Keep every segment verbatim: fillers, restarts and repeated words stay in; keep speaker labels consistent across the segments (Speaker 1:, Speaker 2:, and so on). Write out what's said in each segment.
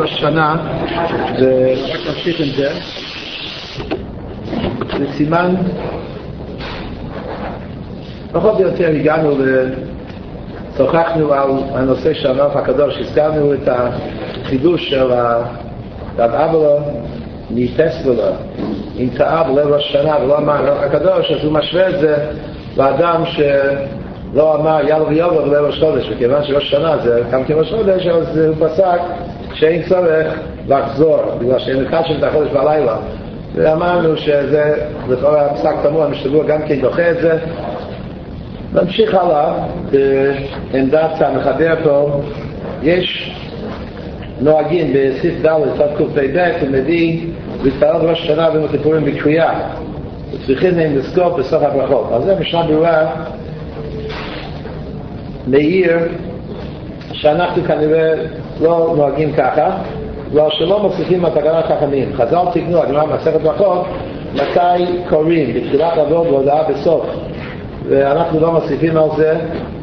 Speaker 1: ראש השנה, ורק נמשיך עם זה. זה סימן, פחות או יותר הגענו ושוחחנו על הנושא של המלך הקדוש, הזכרנו את החידוש של רב אבלה מפסבולה, אם טעה בלב ראש השנה ולא אמר המלך הקדוש, אז הוא משווה את זה לאדם שלא אמר יאללה ויאללה בלב ראש חודש, וכיוון שראש השנה זה קם כראש חודש, אז הוא פסק שאין צורך לחזור, בגלל שאין מקדשים את החודש בלילה. ואמרנו שזה לכל הפסק תמוה, המשתגוע גם כן דוחה את זה. נמשיך הלאה, בעמדת המחבר פה, יש נוהגים בסיף ד' סוף קפ"ב, הוא מביא להתפלל ראש השנה ויום הכיפורים בקריאה, וצריכים להם לזכור בסוף הברכות. אז זה משנה ברורה מאיר שאנחנו כנראה לא נוהגים ככה, בגלל שלא מוסיפים מהתקנת חכמים. חז"ל תקנו, הגמרא במסכת ברכות, מתי קוראים בתחילת עבוד והודעה בסוף, ואנחנו לא מוסיפים על זה,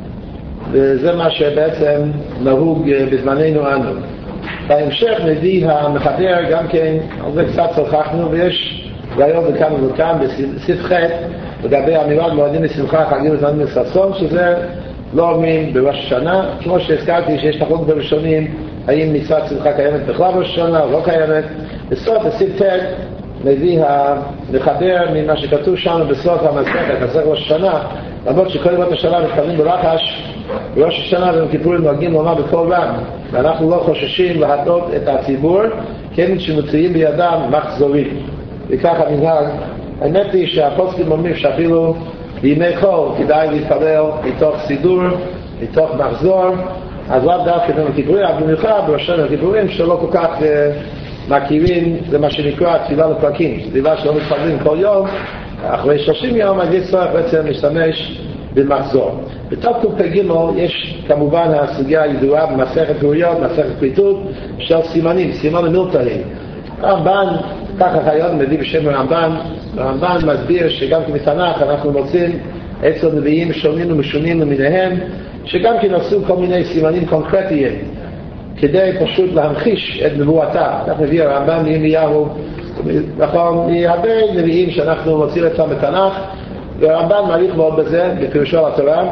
Speaker 1: וזה מה שבעצם נהוג בזמננו אנו. בהמשך מביא המחבר גם כן, על זה קצת שוחחנו, ויש ראיות וכאן וכאן בסעיף ח' לגבי אמירת מועדים לשמחה, חגים וזמנים לששון, שזה לא אומרים בראש השנה, כמו שהזכרתי שיש תחלוק בראשונים האם מצוות שמחה קיימת בכלל בראש השנה או לא קיימת. בסוף בסעיף ט' מביא המחבר ממה שכתוב שם בסוף המסכת, מסכת ראש השנה, למרות שכל ימות השנה מתכוונים בלחש, בראש השנה ויום כיפורים נוהגים לומר בקול רם, ואנחנו לא חוששים להטעות את הציבור, כן שמצויים בידם מחזורים. וככה מנהג, האמת היא שהפוסקים אומרים שאפילו בימי חול כדאי להתפלל מתוך סידור, מתוך מחזור, אז לאו דווקא ביום הכיפורים, אבל במיוחד בראש השנה הכיפורים שלא כל כך uh, מכירים, זה מה שנקרא תפילה לפרקים, תפילה שלא מתפללים כל יום, אחרי שלושים יום אז יש צורך בעצם להשתמש במחזור. בתוך קפ"ג יש כמובן הסוגיה הידועה במסכת ברויות, מסכת כריתות של סימנים, סימן המילתאים. הרמב"ן, ככה חייון מביא בשם הרמב"ן, הרמב"ן מסביר שגם כמתנ"ך אנחנו מוצאים אצל נביאים שונים ומשונים למיניהם, שגם כן עשו כל מיני סימנים קונקרטיים כדי פשוט להמחיש את נבואתה. כך מביא הרמב"ן מירמיהו, נכון, מהרבה נביאים שאנחנו מוצאים אצלם בתנ"ך, והרמב"ן מעריך מאוד בזה בפירושו על התורה,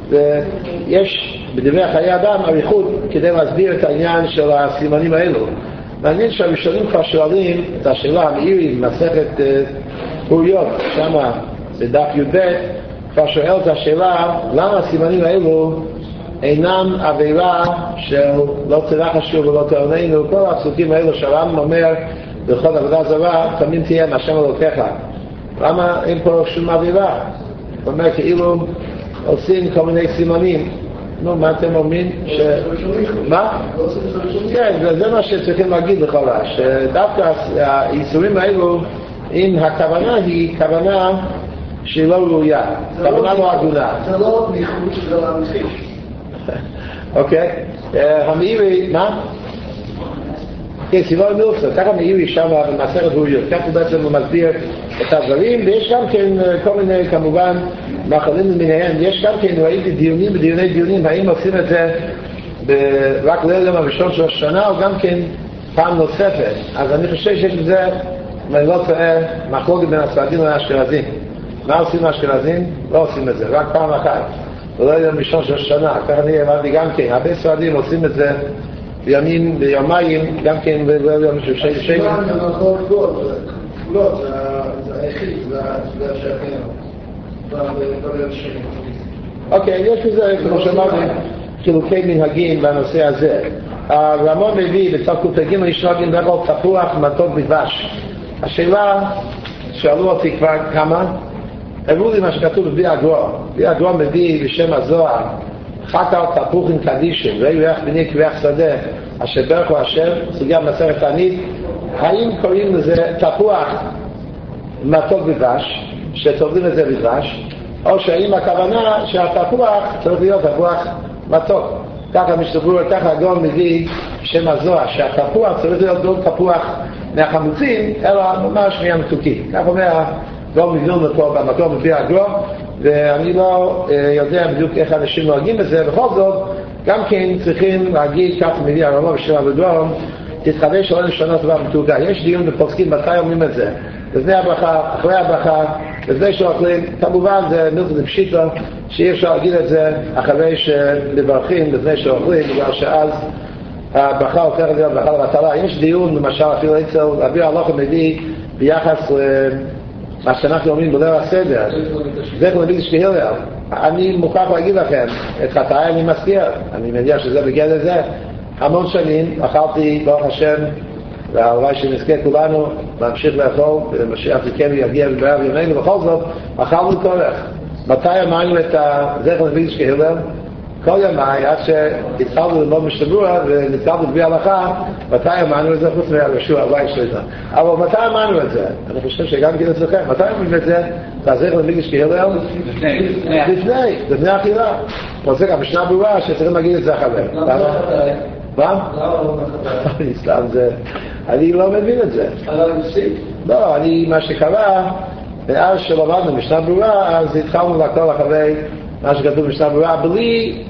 Speaker 1: ויש בדברי חיי אדם אריכות כדי להסביר את העניין של הסימנים האלו. מעניין שהראשונים כבר שואלים את השאלה המאירי במסכת ברויות, שמה בדף י"ב, כבר שואל את השאלה למה הסימנים האלו אינם עבירה של לא תרחשו ולא תעננו. כל הפסוקים האלו שהרמב"ם אומר בכל עבודה זרה תמיד תהיה מהשם אלוקיך, למה אין פה שום עבירה? זאת אומרת כאילו עושים כל מיני סימנים. נו, מה אתם אומרים? ש... מה? כן, זה מה שצריכים להגיד לכל ה... שדווקא האיסורים האלו, אם הכוונה היא כוונה שהיא לא ראויה, כוונה לא הגונה.
Speaker 2: זה לא ניחוש, זה לא המחיש.
Speaker 1: אוקיי. המאירי, מה? כן, סיבה מילוסה, ככה מאירי שם במסכת ברויות, ככה הוא בעצם מסביר את הדברים, ויש גם כן כל מיני כמובן מאכלים למיניהם, יש גם כן, ראיתי דיונים בדיוני דיונים, האם עושים את זה רק ליל הראשון של השנה, או גם כן פעם נוספת. אז אני חושב שיש בזה, אם אני לא טועה, מחלוקת בין הספרדים לאשכנזים. מה עושים האשכנזים? לא עושים את זה, רק פעם אחת. ליל הראשון של השנה, ככה אני הבנתי גם כן, הרבה ספרדים עושים את זה בימים, ביומיים, גם כן בליל הראשון של השנה.
Speaker 2: זה נכון גבולות, גבולות, זה היחיד, זה השכן.
Speaker 1: אוקיי, יש לזה, כמו שאמרתי, חילוקי מנהגים בנושא הזה. הרמב"ם מביא בסוף קפ"ג יש נוהגים בכל תפוח, מתוק ודבש. השאלה, שאלו אותי כבר כמה, הראו לי מה שכתוב בבי הגרוע. בבי הגרוע מביא בשם הזוהר, חקר תפוחים קדישים, ראי ריח בני כריח שדה, אשר ברכו השם, סוגיה מסכת תענית. האם קוראים לזה תפוח מתוק ודבש, שטובלים את זה בדבש, או שהאם הכוונה שהתפוח צריך להיות תפוח מתוק. ככה משתברור, ככה הגאון מביא שם הזוהר, שהתפוח צריך להיות לא תפוח מהחמוצים, אלא ממש מהמתוקים. כך אומר הגאון מווילנה פה במקום מביא הגאון, ואני לא יודע בדיוק איך אנשים נוהגים בזה. בכל זאת, גם כן צריכים להגיד, כך מביא הרמב"ם בשם הגאון, תתחדש או אין לשנות דבר מתוקה. יש דיון בפוסקים מתי אומרים את זה, לפני הברכה, אחרי הברכה, לפני שאוכלים. כמובן זה מילתא דפשיטא שאי אפשר להגיד את זה אחרי שמברכים, לפני שאוכלים, בגלל שאז הברכה הופכת להיות ברכה לבטלה. יש דיון למשל אפילו אצל רבי הלכה מביא ביחס למה שאנחנו אומרים בליל הסדר, זכר לבידיש כהלל. אני מוכרח להגיד לכם, את חטאי אני מזכיר, אני מניח שזה בגלל זה. המון שנים אכלתי ברוך השם, והלוואי שנזכה כולנו להמשיך לאכול, ומשיח זקן יגיע בערב ימינו, בכל זאת אכלנו כורך. מתי אמרנו את הזכר לבידיש כהלל? כל ימי, עד שהתחלנו ללמוד משתבוע ונתקלנו בלי הלכה, מתי אמרנו את זה חוץ מהרשוע, הוואי שליטה. אבל מתי אמרנו את זה? אני חושב שגם כן אצלכם, מתי אמרנו את זה? תעזר לבידיש כהלל? לפני, לפני, לפני האכילה. פוסק המשנה ברורה שצריכים להגיד את זה אחרי. מה? אני סתם זה, אני לא מבין את זה. לא, אני, מה שקרה, מאז שלמדנו משנה ברורה, אז התחלנו להכל אחרי מה שכתוב במשנה ברורה, בלי...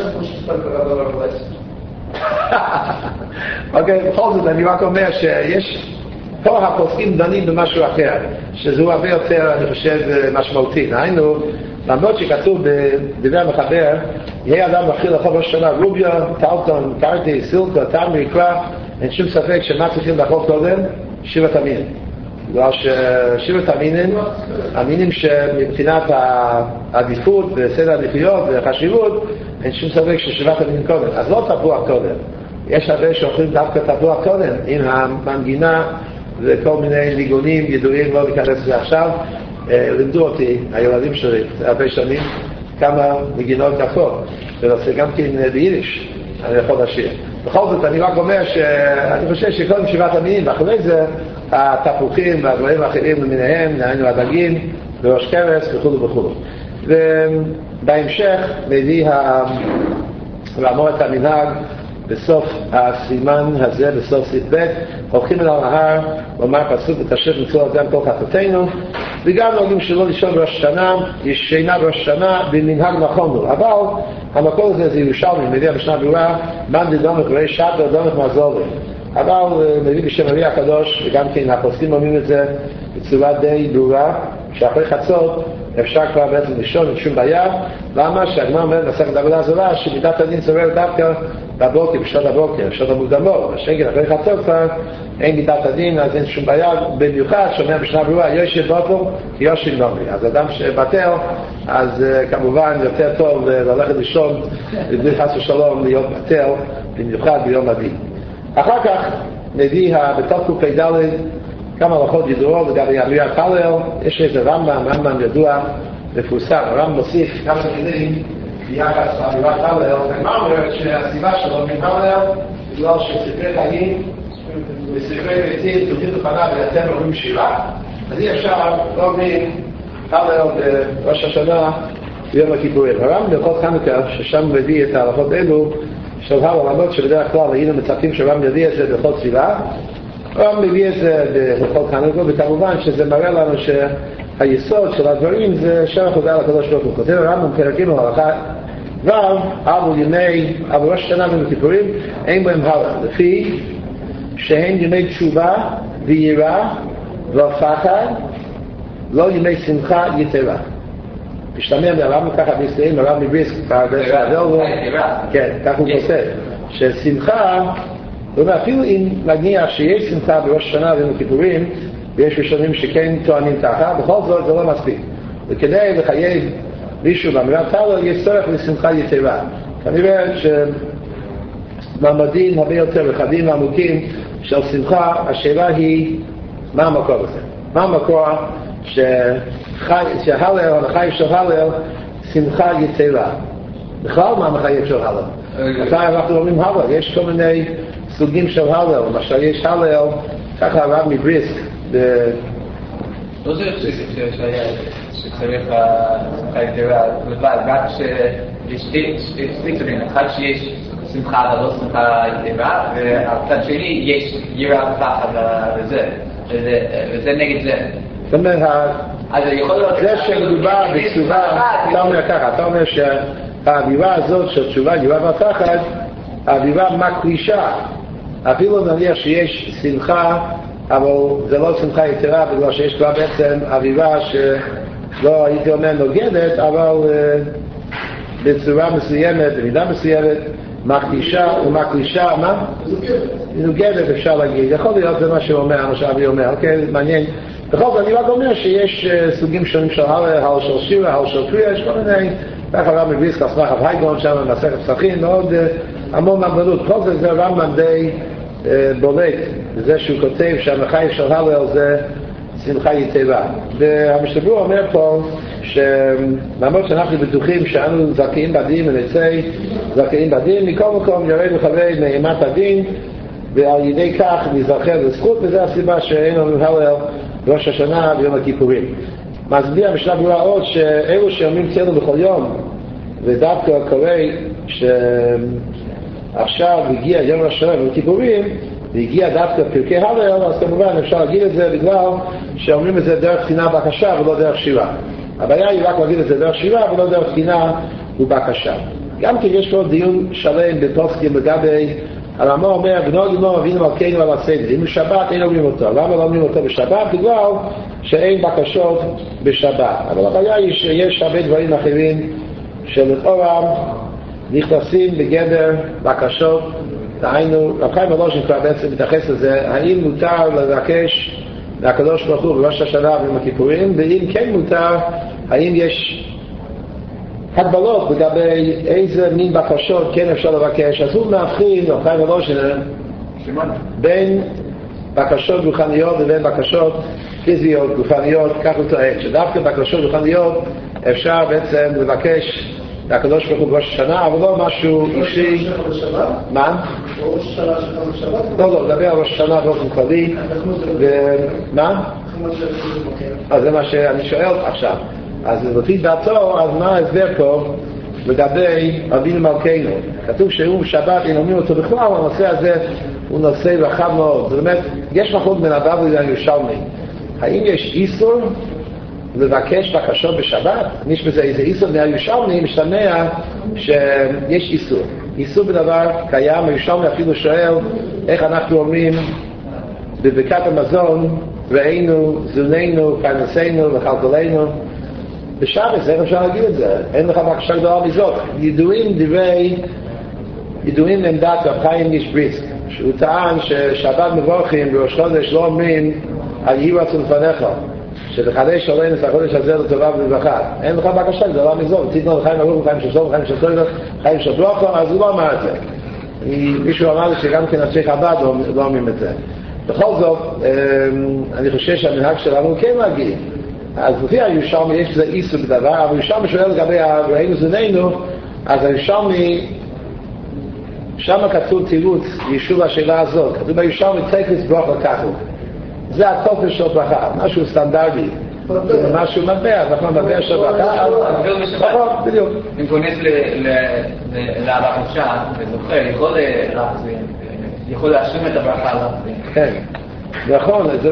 Speaker 1: אוקיי, בכל זאת, אני רק אומר שיש... פה הפוסקים דנים במשהו אחר, שזהו הרבה יותר, אני חושב, משמעותי. היינו, למרות שכתוב בדברי המחבר, יהיה אדם מתחיל לאכול ראש השנה, רוביו, טלטון, קרטי, סילקו, טעם ויקרא, אין שום ספק שמה צריכים לאכול קודם? שבעת המינים. בגלל ששבעת המינים, המינים שמבחינת העדיפות וסדר העדיפויות וחשיבות, אין שום ספק ששבעת המינים קודם. אז לא תפוח קודם. יש הרבה שאוכלים דווקא תפוח קודם, עם המנגינה וכל מיני ניגונים ידועים, לא להיכנס לזה עכשיו. לימדו אותי, הילדים שלי, הרבה שנים, כמה נגינות יפות, ונושא גם כן ביידיש, אני יכול לשיר. בכל זאת, אני רק אומר שאני חושב שקודם שבעת המינים, ואחרי זה, התפוחים והדברים האחרים למיניהם, נהיינו הדגים, וראש כרס וכו' וכו'. ובהמשך, מביא לאמור את המנהג, בסוף הסימן הזה, בסוף סעיף ב', הולכים אל ההר, ואומר פסוק ותשב מצור אדם כל חטאותינו, וגם נוהגים שלא לישון בראש השנה, יש שינה בראש השנה, במנהג נכון לו. אבל המקור הזה זה ירושלמי, מביא המשנה ברורה, מן דדומך וראי שטר דומך מעזור לי. אבל מביא בשם אבי הקדוש, וגם כן הפוסקים אומרים את זה בצורה די ברורה, שאחרי חצות אפשר כבר בעצם לישון, אין שום בעיה. למה? שהגמרא אומרת במסכת עבודה זרה, שמידת הדין צוררת דווקא בבוקר, בשעות הבוקר, בשעות המוקדמות, השגל אחרי חצות כבר אין מידת הדין, אז אין שום בעיה. במיוחד שאומר משנה ברורה, יושב בוטו, יושן נומי. אז אדם שבטל, אז כמובן יותר טוב ללכת לישון, בלי חס ושלום להיות בטל, במיוחד ביום הדין. אחר כך מביא בתוך קופי ד' כמה הלכות ידועות לגבי אמירת הלל. יש איזה רמב"ם, רמב"ם ידוע, מפורסם. הרמב"ם מוסיף כמה מילים ביחס לאמירת הלל, ומה אומרת שהסיבה שלו מהלל בגלל שספרי חגים וספרי ביתים תוקעים לפניו ואתם אומרים שירה, אז אי אפשר לא אומרים הלל בראש השנה ביום הכיפורים. הרמב"ם בכל חנוכה, ששם מביא את ההלכות האלו של הלל, למרות שבדרך כלל היינו מצפים שהרמב"ם יביא את זה בכל תפילה, הרמב"ם מביא את זה בכל חנוכה, וכמובן שזה מראה לנו שהיסוד של הדברים זה שבח הודעה לקדוש ברוך הוא. כותב הרמב"ם פרקים להלכה ו' עבור ימי, עבור ראש השנה ויום הכיפורים, אין בהם הלל, לפי שהן ימי תשובה ויראה ופחד, לא ימי שמחה יתרה. משתמע מהרמב"ם ככה בישראל, הרמב"ם מבריסק, כן, כך הוא כותב, ששמחה, אפילו אם נגיע שיש שמחה בראש השנה ויום הכיפורים, ויש ראשונים שכן טוענים ככה, בכל זאת זה לא מספיק. וכדי לחייב מישהו באמירת הלל, יש צורך לשמחה יתרה. כנראה שמעמדים הרבה יותר רחבים ועמוקים של שמחה, השאלה היא מה המקור הזה? מה המקור שההלל, המחייב של הלל, שמחה יתרה? בכלל מה המחייב של הלל? מתי אנחנו אומרים הלל? יש כל מיני סוגים של הלל, למשל יש הלל, ככה הרב מבריסק,
Speaker 3: לא זה שצריך שמחה יתרה לבד, רק שיש שתי צדדים, אחד שיש שמחה אבל לא שמחה יתרה, והצד שני יש יראה ופחד לזה, וזה נגד זה.
Speaker 1: זאת אומרת, זה שמדובר בצורה, אתה אומר ככה, אתה אומר שהאווירה הזאת של תשובה, יראה ופחד, האווירה מקלישה אפילו נניח שיש שמחה, אבל זה לא שמחה יתרה, בגלל שיש כבר בעצם אביבה שלא הייתי אומר נוגדת, אבל בצורה מסוימת, במידה מסוימת, מקדישה ומקדישה, מה? נוגדת אפשר להגיד. יכול להיות זה מה שהוא אומר, מה שאבי אומר, אוקיי, מעניין. בכל זאת, אני רק אומר שיש סוגים שונים של הל של שירה, הל של קריאה, יש כל מיני, ככה רמב"ם מביא כסמך אבהייגון שם, מסכת פסחים, מאוד המון ממדלות. בכל זאת זה רמב"ם די בולט, זה שהוא כותב שהמחייב של הלל זה שמחה יתרה. והמשתברור אומר פה שלמרות שאנחנו בטוחים שאנו זכאים בדין ונצא זכאים בדין, מכל מקום ירד וחווה מאימת הדין, ועל ידי כך נזכר לזכות, וזה הסיבה שאין לנו הלל ראש השנה ביום הכיפורים. מסביר המשנה ברורה עוד שאלו שאומרים ציינו בכל יום, ודווקא קורה שעכשיו הגיע יום ראש השנה ביום הכיפורים, והגיע דווקא פרקי הלל, אז כמובן אפשר להגיד את זה בגלל שאומרים את זה דרך תחינה בקשה ולא דרך שירה. הבעיה היא רק להגיד את זה דרך שירה ולא דרך תחינה ובקשה. גם כי יש פה דיון שלם בפוסקים לגבי הרמ"א אומר, ונוהגים לא מבינים מלכנו על הסדר. אם בשבת אין אומרים אותו. למה לא אומרים אותו בשבת? בגלל שאין בקשות בשבת. אבל הבעיה היא שיש הרבה דברים אחרים שלכאורה נכנסים בגדר בקשות. דהיינו, רב חיים ולוז'ין כבר בעצם מתייחס לזה, האם מותר לבקש מהקדוש ברוך הוא בראש השנה וביום הכיפורים, ואם כן מותר, האם יש הגבלות לגבי איזה מין בקשות כן אפשר לבקש. אז הוא מאבחין, רב חיים ולוז'ין, בין בקשות גופניות לבין בקשות פיזיות גופניות, כך הוא טוען, שדווקא בקשות גופניות אפשר בעצם לבקש הקדוש ברוך הוא בראש השנה, אבל לא משהו אישי. מה?
Speaker 2: ראש השנה שלך בשבת?
Speaker 1: לא, לא, לדבר על ראש השנה באופן כללי. מה? אז זה מה שאני שואל עכשיו. אז לפי דעתו, אז מה ההסבר פה לגבי אבינו מלכנו? כתוב שהוא בשבת, אם אומרים אותו בכלל, הנושא הזה הוא נושא רחב מאוד. זאת אומרת, יש מחלוקת בין הבבלי לירושלמי. האם יש איסור לבקש בקשות בשבת? יש בזה איזה איסור מהירושלמי, משתמע שיש איסור. איסור בדבר קיים, הירושלמי אפילו שואל איך אנחנו אומרים בברכת המזון, ראינו, זוננו, פרנסנו וכלכלנו. בשבת, איך אפשר להגיד את זה? אין לך בקשה גדולה מזאת. ידועים דברי, ידועים עמדת רב חיים איש-בריסק, שהוא טען ששבת מבורכים בראש חודש לא אומרים על יהי רצון לפניך, שבחדש עלינו את החודש הזה לטובה ולברכה. אין לך בקשה גדולה מזאת. תיתנו לחיים ארוך, חיים של שלום, חיים של טוב, חיים של ברכה, אז הוא לא אמר את זה. מישהו אמר לי שגם כן אנשי חב"ד לא אומרים את זה. בכל זאת, אני חושב שהמנהג שלנו כן להגיד. אז לפי הירושלמי יש בזה איסור בדבר, אבל הירושלמי שואל לגבי ראינו זוננו, אז הירושלמי, שם כתוב תירוץ יישוב השאלה הזאת, כתוב בירושלמי טקס ברכה ככה. זה התופש של ברכה, משהו סטנדרטי, משהו מטבע, נכון, מטבע של ברכה, נכון, בדיוק.
Speaker 3: אם כונס לבקשה וזוכה, יכול להשלים את הברכה עליו.
Speaker 1: כן. נכון, זה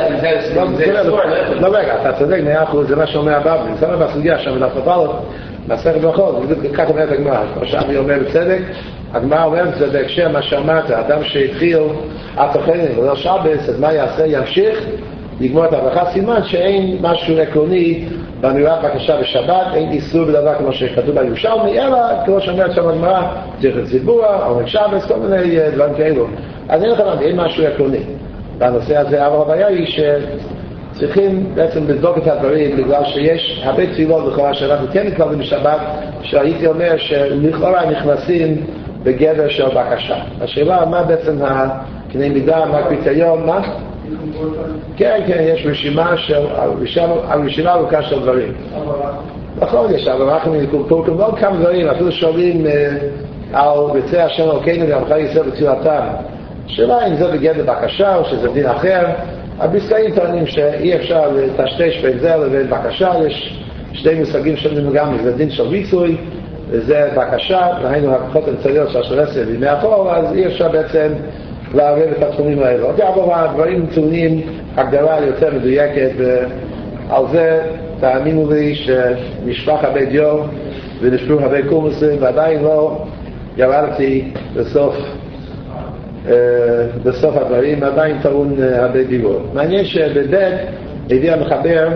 Speaker 1: לא רגע, אתה צודק, מאה אחוז, זה מה שאומר הבבלי, זה אומר בסוגיה שם, ולפפלות, מסכת ברכות, כך אומרת הגמרא, כמו שאבי אומר בצדק, הגמרא אומרת בצדק, בהקשר מה שאמרת, אדם שהתחיל התוכנית ולא שבס, אז מה יעשה? ימשיך לגמור את הברכה, סימן שאין משהו עקרוני באמירת בקשה בשבת, אין איסור בדבר כמו שכתוב בירושלמי, אלא כמו שאומרת שם הגמרא, צריך לציבור, עומק שבס, כל מיני דברים כאלו. אז אין לך אין משהו עקרוני בנושא הזה, אבל הבעיה היא שצריכים בעצם לבדוק את הדברים, בגלל שיש הרבה תפילות לכאורה שאנחנו כן נקראים בשבת, שהייתי אומר שלכאורה נכנסים בגדר של בקשה. השאלה מה בעצם הקנה מידה, מה הקריטריון, מה? כן, כן, יש רשימה של, הרשימה ארוכה של דברים. נכון, יש, אבל אנחנו נקולקולקול מאוד כמה דברים, אפילו שואלים על ביצי השם אלוקינו ועמך ישראל בתפילתם. השאלה אם זה בגדר בקשה או שזה דין אחר. הביסקאים טוענים שאי אפשר לטשטש בין זה לבין בקשה, יש שני מושגים שונים גם, זה דין של ביצוי וזה בקשה, והיינו הכוחות אמצעיות של השרסת בימי החור, אז אי אפשר בעצם לערב את התחומים האלו. אבל הדברים טעונים הגדרה יותר מדויקת, ועל זה תאמינו לי שנשפך הרבה דיו ונשפרו הרבה קומוסים, ועדיין לא ירדתי לסוף בסוף הדברים עדיין טעון הרבה דיבור. מעניין שבבית הביא המחבר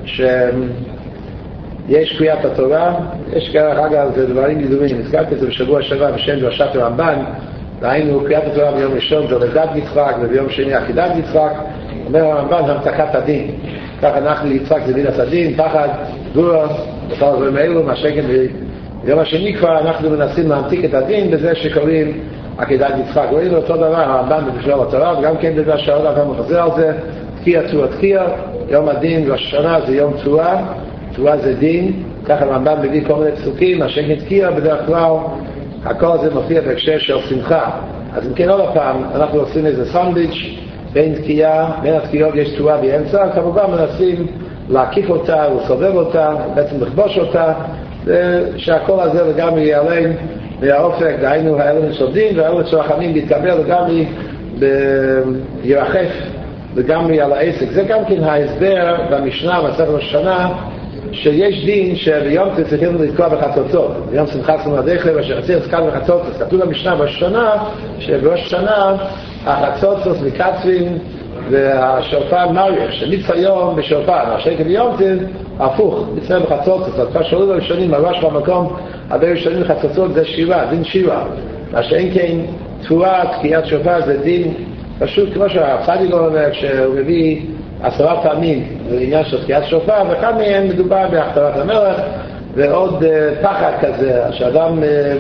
Speaker 1: שיש קריאת התורה, יש כרך אגב זה דברים ידועים, הזכרתי את זה בשבוע שעבר בשם דרשת הרמב"ן, דהיינו קריאת התורה ביום ראשון זה לידת יצחק וביום שני עקידת יצחק. אומר הרמב"ן המתקת הדין, כך אנחנו ליצחק זה דין הסדין, פחד, גבורה, וכל הדברים האלו, מה שכן ביום השני כבר אנחנו מנסים להמתיק את הדין בזה שקוראים עקידת יצחק. רואים אותו דבר הרמב"ן במשנה בתורה, וגם כן בזה שהעולם גם מחזר על זה, תקיע תרועה תקיע, יום הדין ראש השנה זה יום תרועה, תרועה זה דין, ככה הרמב"ן מביא כל מיני פסוקים, מה שכן תקיע בדרך כלל הכל זה מופיע בהקשר של שמחה. אז אם כן עוד הפעם אנחנו עושים איזה סנדוויץ' בין תקיעה, בין התקיעות יש תרועה באמצע, כמובן מנסים להקיף אותה ולסובב אותה, בעצם לכבוש אותה, שהכל הזה לגמרי ייעלם מהאופק, דהיינו האלמנט של דין והאלמנט של רחמים להתקבל לגמרי בירחף לגמרי על העסק. זה גם כן ההסבר במשנה מסכת ראש השנה שיש דין שביום צריכים לתקוע בחצוצות, ביום שמחת מועדיכם אשר יציר זקן בחצוצות. אז כתוב במשנה בראש השנה שבראש השנה החצוצות מקצרים והשופר מריח, שמצווה יום בשופר, השקל ביום זה הפוך, מצווה בחצוצות. אז כבר שואלים הראשונים, הראש במקום הרבה ראשונים בחצוצות זה שירה, דין שירה. מה שאין כן תרועה, תקיעת שופר זה דין פשוט כמו שהצדיק אומר, כשהוא מביא עשרה פעמים לעניין של תקיעת שופר, ואחד מהם מדובר בהכתרת המלך, ועוד uh, פחד כזה, שאדם uh,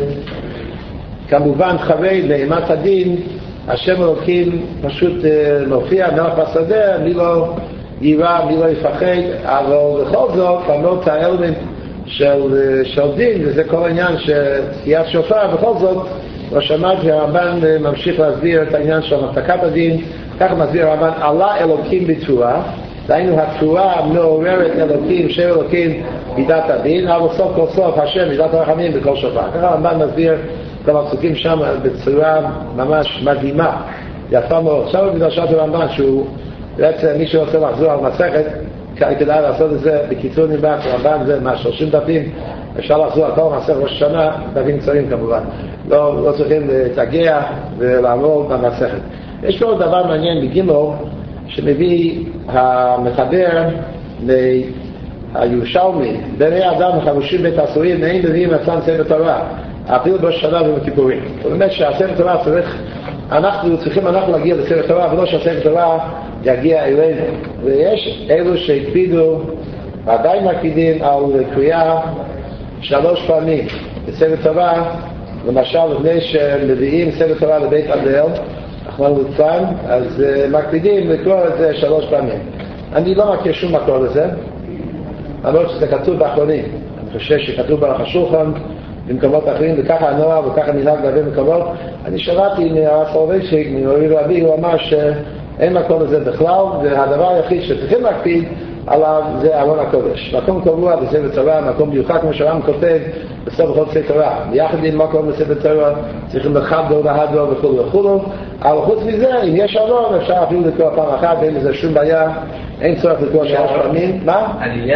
Speaker 1: כמובן חווה לאימת הדין, השם אלוקים פשוט uh, מופיע מלך בשדה, מי לא יירא, מי לא יפחד, אבל בכל זאת, למרות האלמנט של, של דין, וזה כל העניין של תקיעת שופר, בכל זאת, לא שמעתי, הרמב"ן ממשיך להסביר את העניין של המתקת הדין, ככה מסביר הרמב"ן, עלה אלוקים בתרועה, דהיינו התרועה מעוררת אלוקים, שם אלוקים מידת הדין, אבל סוף כל סוף השם מידת הרחמים בכל שופר. ככה הרמב"ן מסביר כל הפסוקים שם בצורה ממש מדהימה, יפה מאוד. עכשיו בדרשת הרמב"ן, שהוא בעצם מי שרוצה לחזור על מסכת, כדאי לעשות את זה בקיצור נמבק, הרמב"ן זה מה, שלושים דפים, אפשר לחזור על כל מסכת ראש השנה, דפים קצרים כמובן. לא, לא צריכים להתגע ולעמוד במסכת. יש פה דבר מעניין בגימור שמביא המחבר לירושלמי, בני אדם חבושים בית הסורים, נעים מביאים עצם ספר תורה, אפילו בראש השנה ובכיפורים. זאת אומרת שהספר תורה צריך, אנחנו צריכים אנחנו להגיע לספר תורה, ולא שהספר תורה יגיע אלינו. ויש אלו שהקפידו, עדיין מקפידים על קריאה שלוש פעמים בספר תורה, למשל לפני שמביאים ספר תורה לבית אדל, אנחנו לצן, אז uh, מקפידים לקרוא את זה שלוש פעמים. אני לא מכיר שום מקור לזה, למרות שזה כתוב באחרונים. אני חושב שכתוב ברח השולחן, במקומות אחרים, וככה הנוער וככה מנהג בהרבה מקומות. אני שמעתי מהרב סולובייצ'יק, ממורי רבי, הוא אמר שאין מקור לזה בכלל, והדבר היחיד שצריכים להקפיד עליו זה ארון הקודש. מקום קבוע בספר תורה, מקום מיוחד כמו שהרמב"ם כותב בסוף בכל ספר תורה. ביחד עם מקום בספר תורה צריכים לכבדו והדו וכו' וכו'. אבל חוץ מזה, אם יש ארון, אפשר אפילו לקרוא פעם אחת, ואין לזה שום בעיה, אין צורך לקרוא שלוש פעמים. מה?
Speaker 3: אני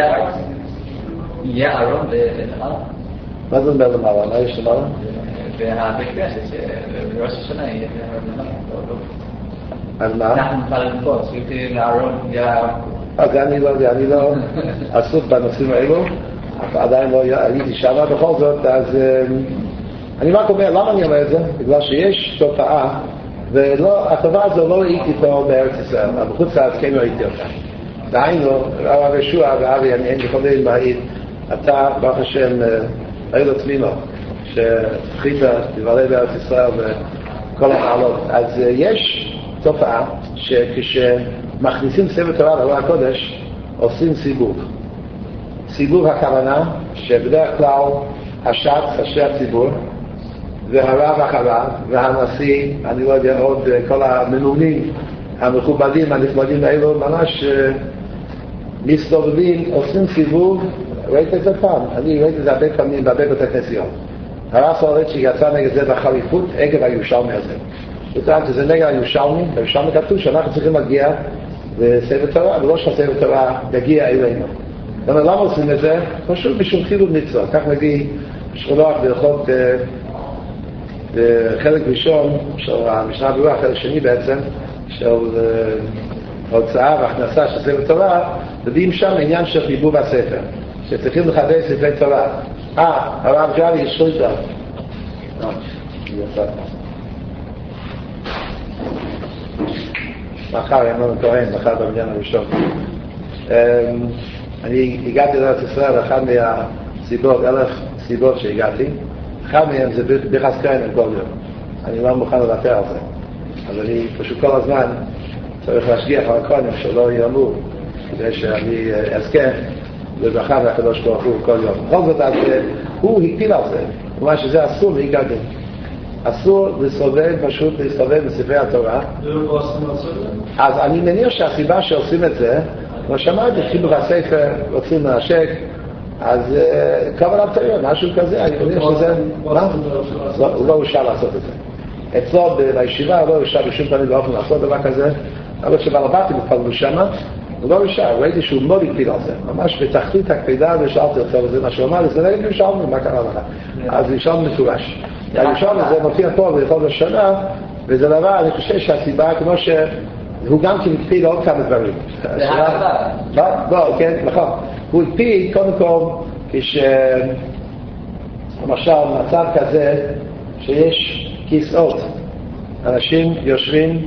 Speaker 3: יהיה ארון למעלה.
Speaker 1: מה זה אומר למעלה? מה יש למעלה?
Speaker 3: והבית כנסת, שבראש השנה יהיה למעלה.
Speaker 1: אז מה?
Speaker 3: אנחנו נוכל לנפוץ, שיהיה לארון, יהיה...
Speaker 1: אז אני לא יודע, אני לא עסוק בנושאים האלו, עדיין לא הייתי שם בכל זאת, אז אני רק אומר, למה אני אומר את זה? בגלל שיש תופעה, והתופעה הזו לא ראיתי פה בארץ ישראל, אבל בחוץ לארץ כן ראיתי אותה. דהיינו, הרב ישוע ואבי, אני אין יכולים להעיד, אתה, ברוך השם, ראי לו תמינו, שזכית לבעלי בארץ ישראל וכל המעלות. אז יש תופעה שכש... מכניסים ספר תורה לארון הקודש, עושים סיבוב. סיבוב הכוונה שבדרך כלל הש"ץ, ראשי הציבור, והרב אחריו, והנשיא, אני לא יודע עוד, כל המנונים המכובדים, הנכבדים האלו, ממש מסתובבים, עושים סיבוב. ראיתי את זה פעם, אני ראיתי את זה הרבה פעמים בהרבה בתי כנסיות. הרב סולובייצ'יק שיצא נגד זה בחריפות, עקב הירושלמי הזה. הוא טען שזה נגד הירושלמי, הירושלמי כתוב שאנחנו צריכים להגיע לספר תורה, ולא שהספר תורה יגיע אלינו. למה עושים את זה? פשוט בשום חילול מצוות. כך מביא שולח בהלכות וחלק ראשון של המשנה ברורה, חלק שני בעצם, של הוצאה והכנסה של ספר תורה, מביאים שם עניין של חיבור בספר, שצריכים לחדש ספרי תורה. אה, הרב גבי יש שליטה. מחר, אין לנו כהן, מחר בבניין הראשון. אני הגעתי לארץ ישראל, אחת מהסיבות, אלף סיבות שהגעתי, אחד מהם זה ביחס כהן כל יום. אני לא מוכן לוותר על זה. אז אני פשוט כל הזמן צריך להשגיח על הכהנים שלא יאמרו, כדי שאני אזכה לברכה מהקדוש ברוך הוא כל יום. בכל זאת, אז הוא הקפיל על זה. כלומר שזה אסור להיגדם. אסור לסובב, פשוט לסובב בספרי התורה. אז אני מניח שהסיבה שעושים את זה, כמו שאמרתי, חיבור הספר, רוצים לנשק, אז כבל הבטריון, משהו כזה, אני מניח שזה... מה? הוא לא אושר לעשות את זה. אצלו בישיבה לא אושר בשום פנים באופן לעשות דבר כזה, אבל כשבלבטים התפלגו שמה, הוא לא אושר, ראיתי שהוא מאוד הקפיד על זה, ממש בתחתית הקפידה, ושאלתי אותו, וזה מה שהוא אמר, זה נגד ישרנו, מה קרה לך? אז ישרנו מפורש. הישרנו זה מופיע פה בכל השנה, וזה דבר, אני חושב שהסיבה, כמו שהוא גם כן הקפיד עוד כמה דברים.
Speaker 3: זה הדבר.
Speaker 1: לא, כן, נכון. הוא הקפיד, קודם כל, כש... למשל, מצב כזה, שיש כיסאות, אנשים יושבים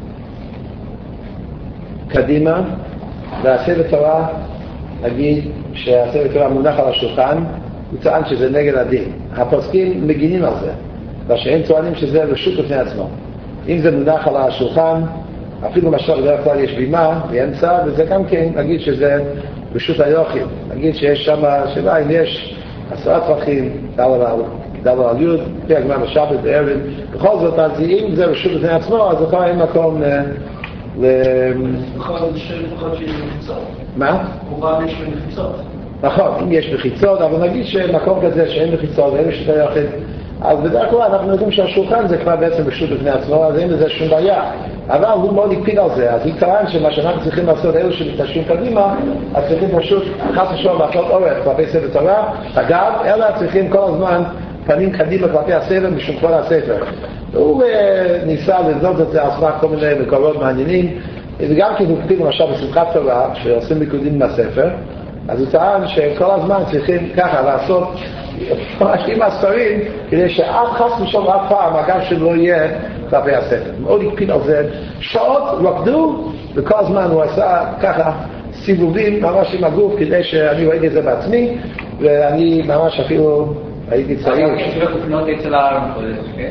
Speaker 1: קדימה, והספר תורה, נגיד שהספר תורה מונח על השולחן, הוא טוען שזה נגד הדין. הפוסקים מגינים על זה, ושהם טוענים שזה רשות בפני עצמו. אם זה מונח על השולחן, אפילו למשל בדרך כלל יש בימה באמצע, וזה גם כן, נגיד שזה רשות היוחים. נגיד שיש שם, שאלה אם יש עשרה טפחים, דבר על יוד, פי הגמר בשבת בערב, בכל זאת, אז אם זה רשות בפני עצמו, אז לכאורה אין מקום ל...
Speaker 2: נכון, זה שלפחות שיש מחיצות.
Speaker 1: מה?
Speaker 2: כמובן יש מחיצות.
Speaker 1: נכון, אם יש מחיצות, אבל נגיד שמקום כזה שאין מחיצות, ואין רשות היוחד, אז בדרך כלל אנחנו יודעים שהשולחן זה כבר בעצם רשות בפני עצמו, אז אין לזה שום בעיה. אבל הוא מאוד הקפיד על זה, אז היא טען שמה שאנחנו צריכים לעשות, אלו שמתעשרים קדימה, אז צריכים פשוט חס ושלום לעשות אורך כלפי ספר תורה, אגב, אלא צריכים כל הזמן פנים קדימה כלפי הספר משום כל הספר. הוא ניסה לבדוק את זה על סמך כל מיני מקורות מעניינים, וגם כי הוא הקפיד למשל בשמחת תורה, שעושים מיקודים מהספר, אז הוא טען שכל הזמן צריכים ככה לעשות ממש עם הספרים, כדי שאף חס ושלום אף פעם הגב שלו יהיה כלפי הספר. מאוד הקפיד על זה. שעות רקדו, וכל הזמן הוא עשה ככה סיבובים ממש עם הגוף, כדי שאני ראיתי את זה בעצמי, ואני ממש אפילו הייתי צעיר.
Speaker 3: מה צריך לקנות אצל הארון קודש, כן?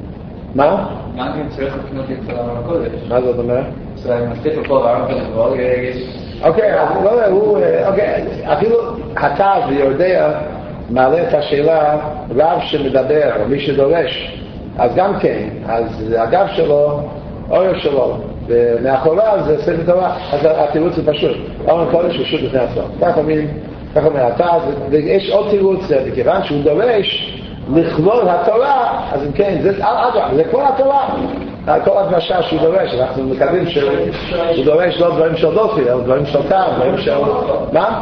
Speaker 1: מה?
Speaker 3: מה צריך לקנות אצל הארון קודש?
Speaker 1: מה זאת אומרת?
Speaker 3: זה מסתכל פה בארון קודש, יש...
Speaker 1: אוקיי, אז הוא, אוקיי, אפילו הכתב ויודע מעלה את השאלה רב שמדבר, או מי שדורש, אז גם כן, אז הגב שלו, אויר שלו, ומאחוריו זה ספר תורה, אז התירוץ זה פשוט, ארון קודש רשות בפני עצמו. כך אומרים, כך אומר הכתב, ויש עוד תירוץ, מכיוון שהוא דורש לכבוד התורה, אז אם כן, זה, זה כל התורה. כל הדרשה שהוא דורש, אנחנו מקווים שהוא דורש לא דברים של דופי, אלא דברים של טעם, דברים של... מה?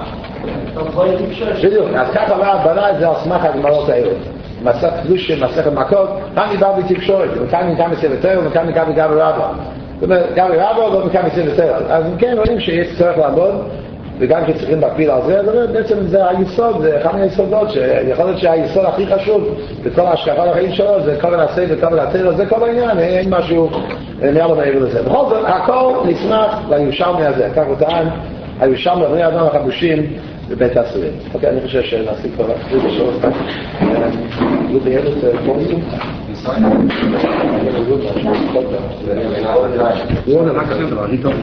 Speaker 1: בדיוק, אז ככה מה בנה את זה על סמך הגמרות האלה. מסך קדושים, מסכת מכות, כאן ניבא בתקשורת, וכאן ניבא בספר תורה, וכאן ניבא בגבי רבא. זאת אומרת, גבי רבא לא מכאן בספר תורה. אז אם כן, רואים שיש צורך לעבוד, וגם כשצריכים להקפיד על זה, בעצם זה היסוד, זה אחד מהיסודות, שיכול להיות שהיסוד הכי חשוב בכל ההשקפה לחיים שלו, זה כל הנעשה וכל הנעשה, זה כל העניין, אין משהו מעל ומעבר לזה. בכל זאת, הכל נשמח לירושלמי הזה, כך הוא טען, הירושלמי לבני אדם החדושים בבית הסורים. אוקיי, אני חושב שנעסיק כבר להחזיר בשלוש פעם. הוא ביד את פורסים? ישראל?